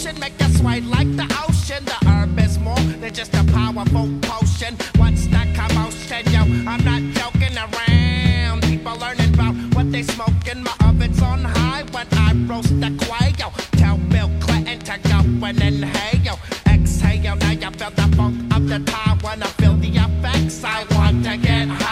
motion, make you sway like the ocean. The herb is more than just a powerful potion. What's that commotion, yo? I'm not joking around. People learning about what they smoking. My oven's on high when I roast the quail. Tell Bill Clinton to go and inhale. Exhale, now you feel the funk of the time when I feel the effects. I want to get high.